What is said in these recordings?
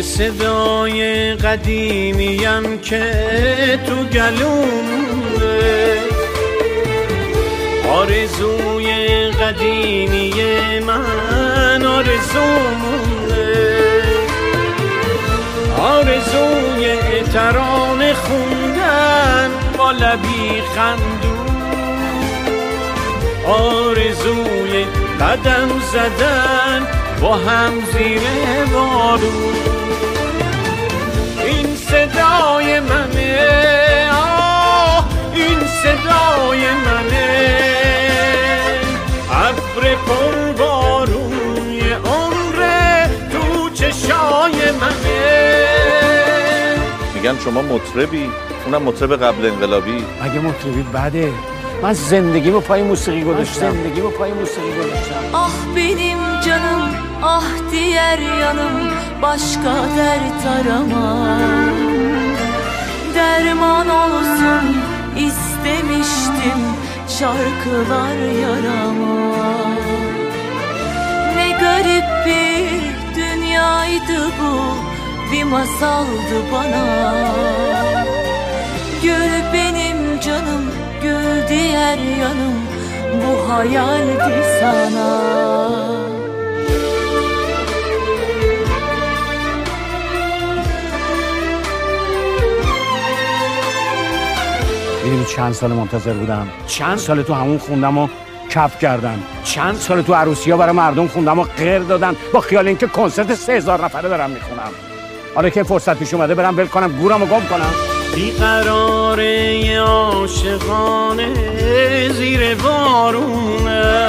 صدای قدیمیم که تو گلومه، آرزوی قدیمی من آرزومونه، آرزوی ترانه خوندن با لبی خندون، آرزوی قدم زدن با هم زیر بارون. این صدای منه، آه این صدای منه، ابر پربارون یه عمر تو چشای منه. میگن شما مطربی، اونم مطرب قبل انقلابی. اگه مطربی بده، من زندگیمو پای موسیقی گذاشتم. Ah benim canım, ah diğer yanım, başka dert aramam. Derman olsun istemiştim şarkılar yarama. Ne garip bir dünyaydı bu, bir masaldı bana. Gül benim canım, gül diğer yanım, bu hayaldi sana. میدونی چند سال منتظر بودم، چند سال تو همون خوندم و کف کردم، چند سال تو عروسی‌ها برای مردم خوندم و غیر دادن با خیال اینکه کنسرت 3000 نفره دارم میخونم. حالا که فرصت پیش اومده برم ول کنم گورمو گم کنم. بیقراره عاشقانه زیر بارونه،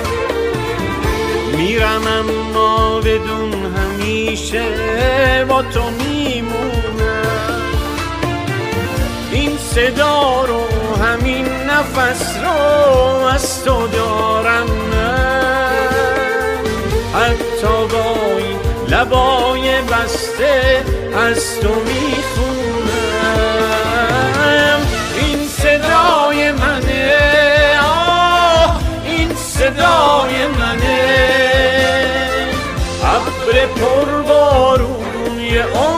میرم اما بدون همیشه با تو میمونم. این صدا رو همین نفس رو از تو دارم من، حتی با این لبای بسته از تو میخونم. این صدای منه، آه این صدای منه، ابر پربارون یه